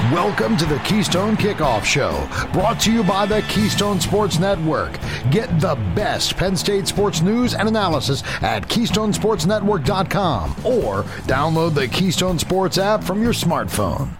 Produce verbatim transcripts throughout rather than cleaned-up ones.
Welcome to the Keystone Kickoff Show, brought to you by the Keystone Sports Network. Get the best Penn State sports news and analysis at keystone sports network dot com or download the Keystone Sports app from your smartphone.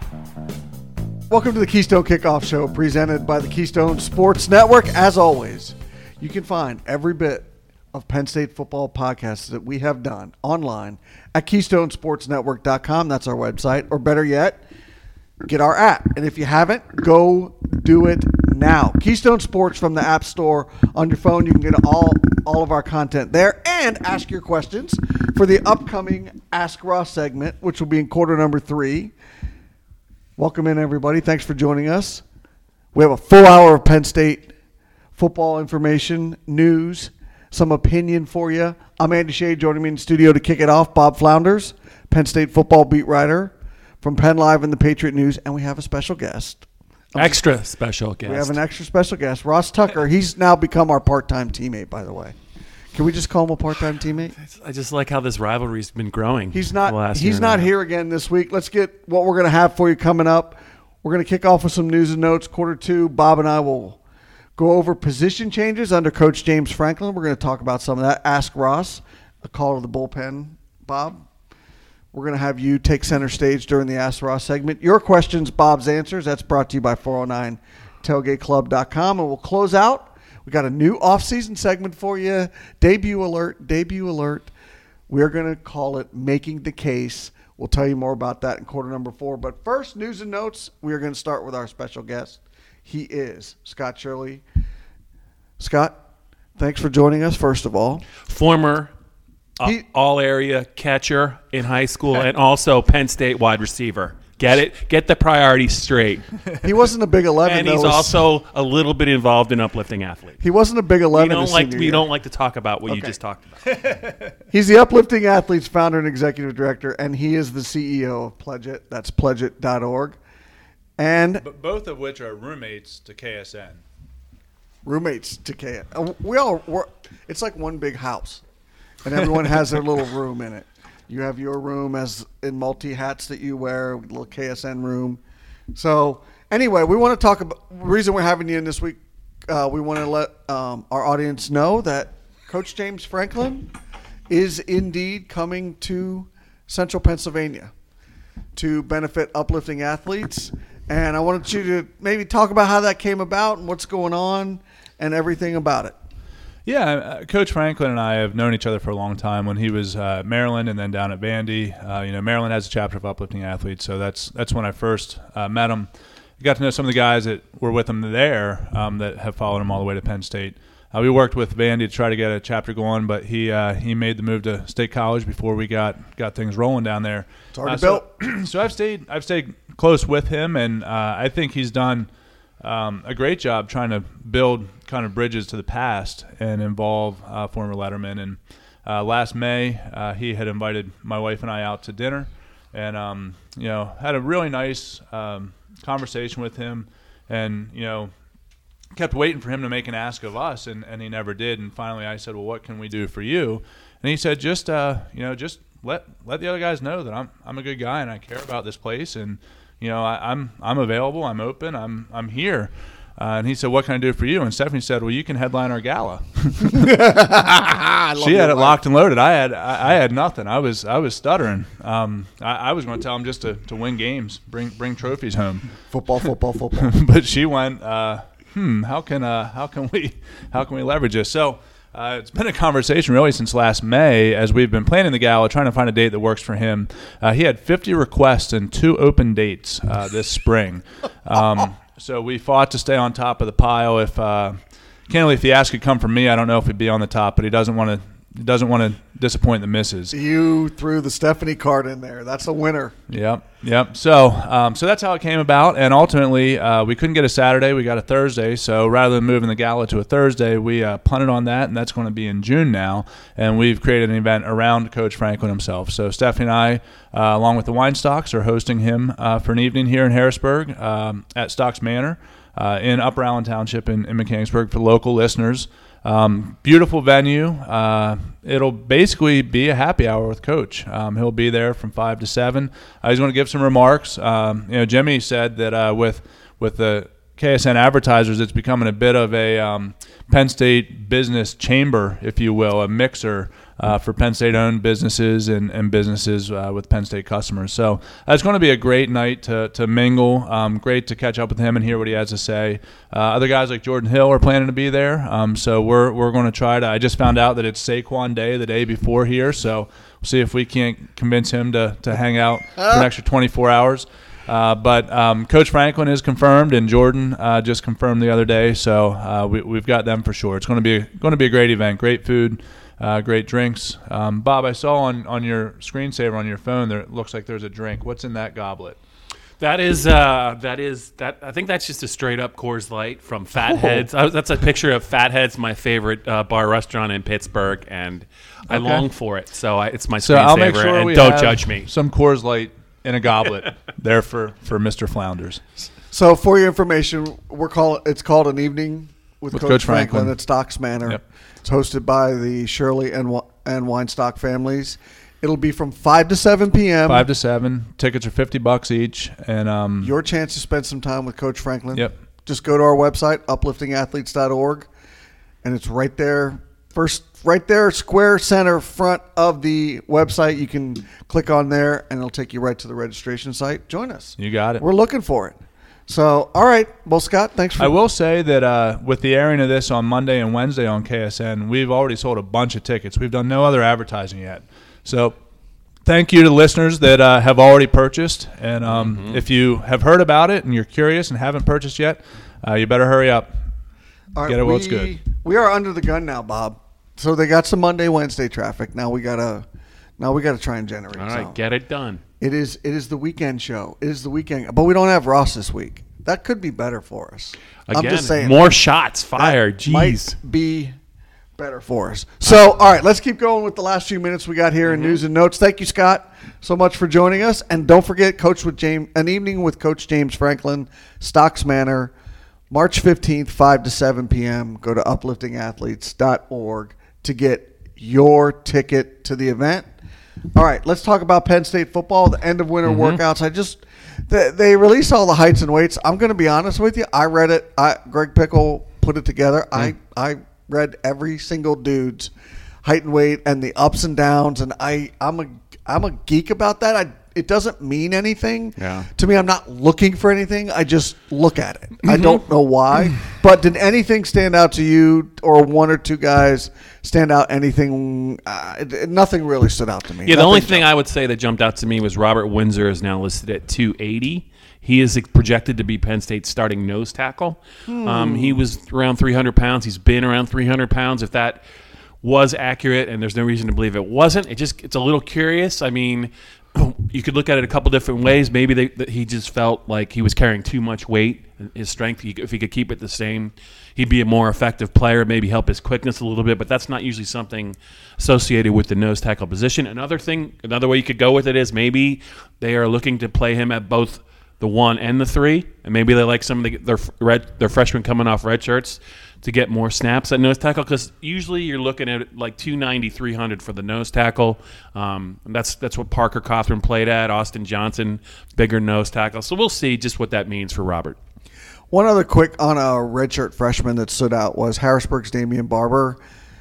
Welcome to the Keystone Kickoff Show, presented by the Keystone Sports Network. As always, you can find every bit of Penn State football podcasts that we have done online at keystone sports network dot com. That's our website. Or better yet, get our app. And if you haven't, go do it now. Keystone Sports from the App Store on your phone. You can get all, all of our content there and ask your questions for the upcoming Ask Ross segment, which will be in quarter number three. Welcome in, everybody. Thanks for joining us. We have a full hour of Penn State football information, news, some opinion for you. I'm Andy Shea, joining me in the studio to kick it off. Bob Flounders, Penn State football beat writer from Penn Live and the Patriot News, and we have a special guest. Extra just, special guest. We have an extra special guest, Ross Tucker. He's now become our part-time teammate, by the way. Can we just call him a part-time teammate? I just like how this rivalry's been growing. He's not. He's not here again this week. Let's get what we're going to have for you coming up. We're going to kick off with some news and notes. Quarter two, Bob and I will go over position changes under Coach James Franklin. We're going to talk about some of that. Ask Ross, a call to the bullpen, Bob. We're going to have you take center stage during the Ask Ross segment. Your questions, Bob's answers. That's brought to you by four oh nine tailgate club dot com. And we'll close out. We got a new off-season segment for you. Debut alert, debut alert. We're going to call it Making the Case. We'll tell you more about that in quarter number four. But first, news and notes. We are going to start with our special guest. He is Scott Shirley. Scott, thanks for joining us, first of all. Former uh, he, all-area catcher in high school and also Penn State wide receiver. Get it? Get the priorities straight. He wasn't a big eleven. And he's though. also a little bit involved in uplifting athletes. He wasn't a big eleven. We don't like we year. don't like to talk about what okay. you just talked about. He's the Uplifting Athletes founder and executive director, and he is the C E O of Pledge It. That's pledge it dot org. And but both of which are roommates to K S N. Roommates to K S N. We all work. It's like one big house, and everyone has their little room in it. You have your room as in multi hats that you wear, a little K S N room. So anyway, we want to talk about the reason we're having you in this week. Uh, we want to let um, our audience know that Coach James Franklin is indeed coming to Central Pennsylvania to benefit uplifting athletes. And I wanted you to maybe talk about how that came about and what's going on and everything about it. Yeah, uh, Coach Franklin and I have known each other for a long time. When he was uh, at Maryland and then down at Vandy, uh, you know, Maryland has a chapter of uplifting athletes, so that's that's when I first uh, met him. I got to know some of the guys that were with him there um, that have followed him all the way to Penn State. Uh, we worked with Vandy to try to get a chapter going, but he uh, he made the move to State College before we got, got things rolling down there. It's already uh, so, built. So I've stayed I've stayed close with him, and uh, I think he's done um, a great job trying to build kind of bridges to the past and involve uh, former lettermen. And uh, last May, uh, he had invited my wife and I out to dinner, and um, you know, had a really nice um, conversation with him, and you know, kept waiting for him to make an ask of us, and, and he never did. And finally, I said, "Well, what can we do for you?" And he said, "Just uh, you know, just let let the other guys know that I'm I'm a good guy and I care about this place, and you know, I, I'm I'm available, I'm open, I'm I'm here." Uh, and he said, "What can I do for you?" And Stephanie said, "Well, you can headline our gala." She had it locked and loaded. I had I, I had nothing. I was I was stuttering. Um, I, I was going to tell him just to, to win games, bring bring trophies home. Football, football, football. But she went, uh, hmm, how can uh, how can we how can we leverage this? So uh, it's been a conversation really since last May as we've been planning the gala, trying to find a date that works for him. Uh, he had fifty requests and two open dates uh, this spring. Um, So we fought to stay on top of the pile. If uh, candidly, if the ask could come from me, I don't know if he'd be on the top. But he doesn't want to. He doesn't want to disappoint the missus. You threw the Stephanie card in there. That's a winner. Yep, yep. So, um, so that's how it came about. And ultimately, uh, we couldn't get a Saturday. We got a Thursday. So rather than moving the gala to a Thursday, we uh, punted on that, and that's going to be in June now. And we've created an event around Coach Franklin himself. So Stephanie and I, uh, along with the Weinstocks, are hosting him uh, for an evening here in Harrisburg um, at Stocks Manor uh, in Upper Allen Township in, in Mechanicsburg for local listeners. Um, beautiful venue. Uh, it'll basically be a happy hour with Coach. Um, he'll be there from five to seven. Uh, he's going to give some remarks. Um, you know, Jimmy said that uh, with with the K S N advertisers, it's becoming a bit of a um, Penn State business chamber, if you will, a mixer uh, for Penn State-owned businesses and, and businesses uh, with Penn State customers. So uh, it's going to be a great night to, to mingle. Um, great to catch up with him and hear what he has to say. Uh, other guys like Jordan Hill are planning to be there. Um, so we're we're going to try to – I just found out that it's Saquon Day the day before here, so we'll see if we can't convince him to, to hang out for an extra twenty-four hours. Uh, but um, Coach Franklin is confirmed, and Jordan uh, just confirmed the other day, so uh, we, we've got them for sure. It's going to be going to be a great event, great food, uh, great drinks. Um, Bob, I saw on, on your screensaver on your phone there it looks like there's a drink. What's in that goblet? That is uh, that is that. I think that's just a straight up Coors Light from Fatheads. I, that's a picture of Fatheads, my favorite uh, bar restaurant in Pittsburgh, and I Okay. long for it. So I, it's my So I'll make screensaver, sure and we don't have judge me. some Coors Light in a goblet there for, for Mister Flounders. So for your information, we're call it's called an evening with, With Coach, Coach Franklin. Franklin at Stocks Manor. Yep. It's hosted by the Shirley and Wa- and Weinstock families. It'll be from five to seven p.m. Five to seven. Tickets are fifty bucks each, and um, Your chance to spend some time with Coach Franklin. Yep. Just go to our website, uplifting athletes dot org, and it's right there. First, right there, square center front of the website. You can click on there, and it'll take you right to the registration site. Join us. you got it. We're looking for it. So, all right. Well, Scott, thanks for. I will say that uh, with the airing of this on Monday and Wednesday on K S N, we've already sold a bunch of tickets. We've done no other advertising yet. So thank you to listeners that uh, have already purchased. And um, Mm-hmm. if you have heard about it and you're curious and haven't purchased yet, uh, you better hurry up. All right, Get it while we, it's good. We are under the gun now, Bob. So they got some Monday, Wednesday traffic. Now we gotta, now we gotta try and generate. All right, some. get it done. It is it is the weekend show. It is the weekend, but we don't have Ross this week. That could be better for us. Again, I'm just saying. more shots fired. That Jeez. might be better for us. So, all right, let's keep going with the last few minutes we got here in news and notes. Thank you, Scott, so much for joining us. And don't forget, Coach with James, an evening with Coach James Franklin, Stocks Manor, March fifteenth, five to seven p.m. Go to uplifting athletes dot org to get your ticket to the event. All right, let's talk about Penn State football, the end of winter workouts. I just they, they release all the heights and weights. I'm going to be honest with you. I read it. I Greg Pickle put it together. I I read every single dude's height and weight and the ups and downs, and I I'm a I'm a geek about that. I it doesn't mean anything Yeah. to me. I'm not looking for anything. I just look at it. I don't know why. But did anything stand out to you, or one or two guys stand out? Anything? Uh, it- nothing really stood out to me. Yeah, the only Nothing thing I would say that jumped out to me was Robert Windsor is now listed at two eighty. He is projected to be Penn State's starting nose tackle. Um, he was around three hundred pounds. He's been around three hundred pounds. If that was accurate, and there's no reason to believe it wasn't, it just it's a little curious. I mean, you could look at it a couple different ways. Maybe they, that he just felt like he was carrying too much weight. His strength, he, if he could keep it the same, he'd be a more effective player, maybe help his quickness a little bit, but that's not usually something associated with the nose tackle position. Another thing, another way you could go with it is maybe they are looking to play him at both the one and the three, and maybe they like some of the, their red, their freshmen coming off red shirts to get more snaps at nose tackle, because usually you're looking at like two ninety, three hundred for the nose tackle. Um, and that's that's what Parker Cothran played at. Austin Johnson, bigger nose tackle. So we'll see just what that means for Robert. One other quick on a redshirt freshman that stood out was Harrisburg's Damian Barber.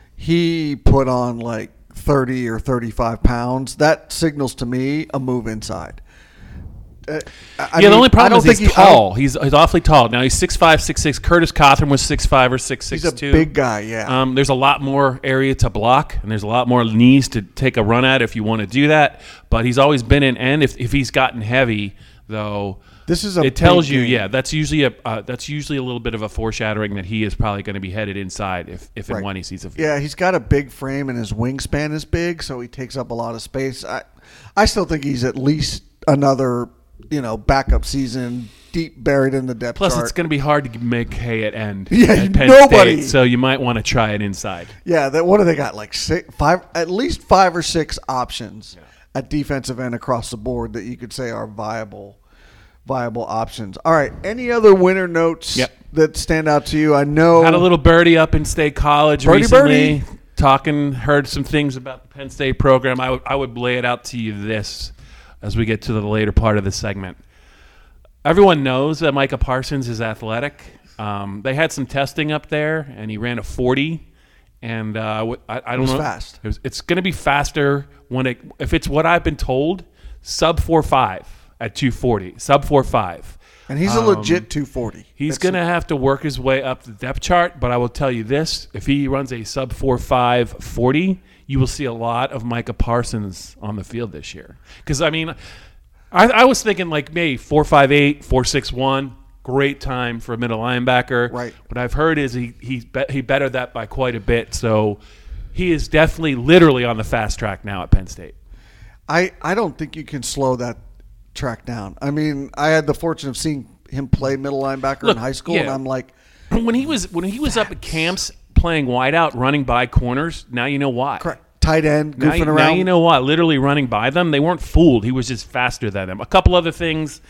He put on like thirty or thirty-five pounds. That signals to me a move inside. Uh, I yeah, mean, the only I problem don't is think he's he- I don't- tall. He's he's awfully tall. Now he's six five, six six. Curtis Cothran was six five or six six He's a two. big guy, yeah. Um, there's a lot more area to block, and there's a lot more knees to take a run at if you want to do that. But he's always been in end. If if he's gotten heavy, though, This is a it tells big you, game. yeah, that's usually a uh, that's usually a little bit of a foreshadowing that he is probably going to be headed inside if if and Right. when he sees a field. Yeah, he's got a big frame and his wingspan is big, so he takes up a lot of space. I, I still think he's at least another, you know, backup season, deep buried in the depth Plus, chart. it's going to be hard to make hay at end. Yeah, at Penn nobody- State, so you might want to try it inside. Yeah, that what do they got? Like six, five, at least five or six options at defensive end across the board that you could say are viable, viable options. All right, any other winner notes? Yep. that stand out to you? I know Had a little birdie up in State College Birdie, recently. birdie. Talking, heard some things about the Penn State program. I would I would lay it out to you this as we get to the later part of the segment. Everyone knows that Micah Parsons is athletic. Um, they had some testing up there, and he ran a forty. And uh, I, I don't was know. fast. It was, it's going to be faster when it if it's what I've been told. Sub four five at two forty. Sub four five. And he's a Um, legit two forty. He's That's going to have to work his way up the depth chart, but I will tell you this. If he runs a sub four five forty, you will see a lot of Micah Parsons on the field this year. Because, I mean, I, I was thinking like maybe four five eight, four six one, great time for a middle linebacker. Right. What I've heard is he he, be, he bettered that by quite a bit. So he is definitely literally on the fast track now at Penn State. I, I don't think you can slow that track down. I mean, I had the fortune of seeing him play middle linebacker Look, in high school, yeah. and I'm like, When he was when he was up at camps playing wideout, running by corners, now you know why. correct, tight end, Now goofing you, now around. you know what? Literally running by them. They weren't fooled. He was just faster than them. A couple other things.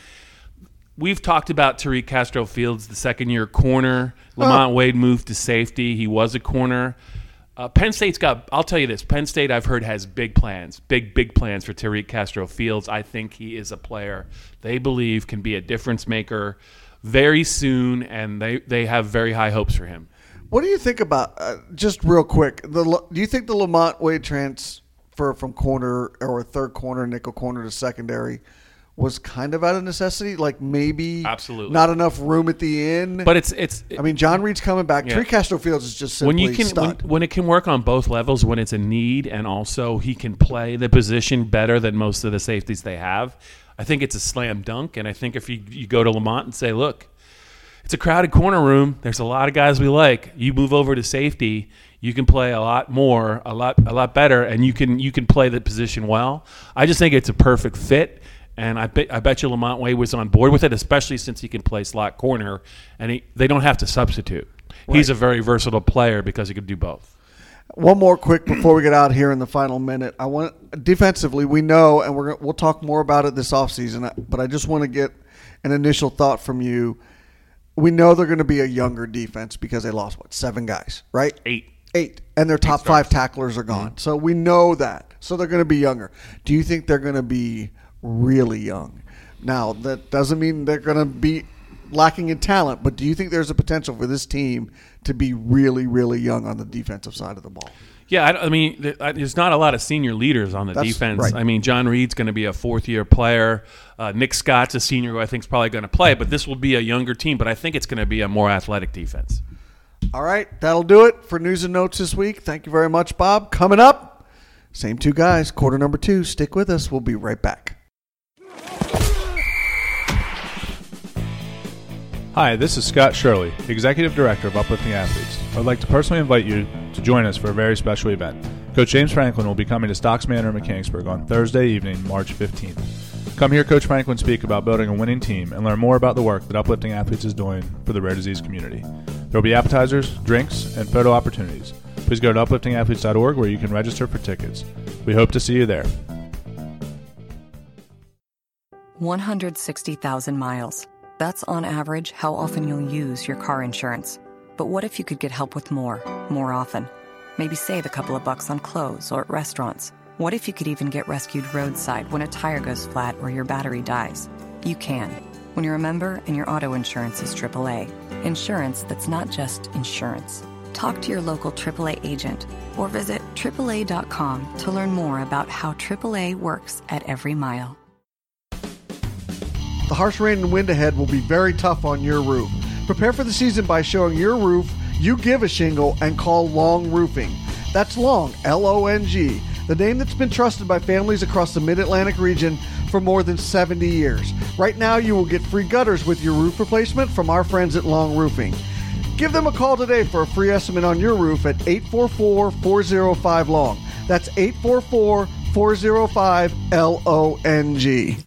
We've talked about Tariq Castro Fields, the second-year corner. Lamont Wade moved to safety. He was a corner. Uh, Penn State's got – I'll tell you this. Penn State, I've heard, has big plans, big, big plans for Tariq Castro Fields. I think he is a player they believe can be a difference maker very soon, and they, they have very high hopes for him. What do you think about uh, just real quick? The do you think the Lamont Wade transfer from corner or third corner, nickel corner to secondary was kind of out of necessity? Like maybe Absolutely. not enough room at the end. But it's it's I mean, John Reed's coming back. Yeah. Tariq Castro Fields is just simply when you can when, stud. when it can work on both levels, when it's a need and also he can play the position better than most of the safeties they have, I think it's a slam dunk. And I think if you, you go to Lamont and say, look, it's a crowded corner room, there's a lot of guys we like, you move over to safety, you can play a lot more, a lot a lot better, and you can you can play the position well. I just think it's a perfect fit. And I bet I bet you Lamont Wade was on board with it, especially since he can play slot corner, and he, they don't have to substitute. Right. He's a very versatile player because he can do both. One more quick before we get out here in the final minute. I want defensively, we know, and we're we'll talk more about it this offseason, but I just want to get an initial thought from you. We know they're going to be a younger defense because they lost, what, seven guys, right? Eight. Eight. And their top five tacklers are gone. Mm-hmm. So we know that. So they're going to be younger. Do you think they're going to be really young? Now, that doesn't mean they're going to be lacking in talent, but do you think there's a potential for this team to be really, really young on the defensive side of the ball? Yeah, I, I mean, there's not a lot of senior leaders on the That's defense. right. I mean, John Reed's going to be a fourth-year player. Uh, Nick Scott's a senior who I think is probably going to play, but this will be a younger team, but I think it's going to be a more athletic defense. All right, that'll do it for news and notes this week. Thank you very much, Bob. Coming up, same two guys, quarter number two. Stick with us. We'll be right back. Hi, this is Scott Shirley, Executive Director of Uplifting Athletes. I would like to personally invite you to join us for a very special event. Coach James Franklin will be coming to Stocks Manor in Mechanicsburg on Thursday evening, March fifteenth. Come hear Coach Franklin speak about building a winning team and learn more about the work that Uplifting Athletes is doing for the rare disease community. There will be appetizers, drinks, and photo opportunities. Please go to uplifting athletes dot org where you can register for tickets. We hope to see you there. one hundred sixty thousand miles. That's on average how often you'll use your car insurance. But what if you could get help with more, more often? Maybe save a couple of bucks on clothes or at restaurants. What if you could even get rescued roadside when a tire goes flat or your battery dies? You can, when you're a member and your auto insurance is triple A. Insurance that's not just insurance. Talk to your local triple A agent or visit triple A dot com to learn more about how triple A works at every mile. The harsh rain and wind ahead will be very tough on your roof. Prepare for the season by showing your roof you give a shingle and call Long Roofing. That's Long, L O N G, the name that's been trusted by families across the Mid-Atlantic region for more than seventy years. Right now, you will get free gutters with your roof replacement from our friends at Long Roofing. Give them a call today for a free estimate on your roof at eight four four, four oh five, L O N G. That's eight four four, four oh five, L O N G.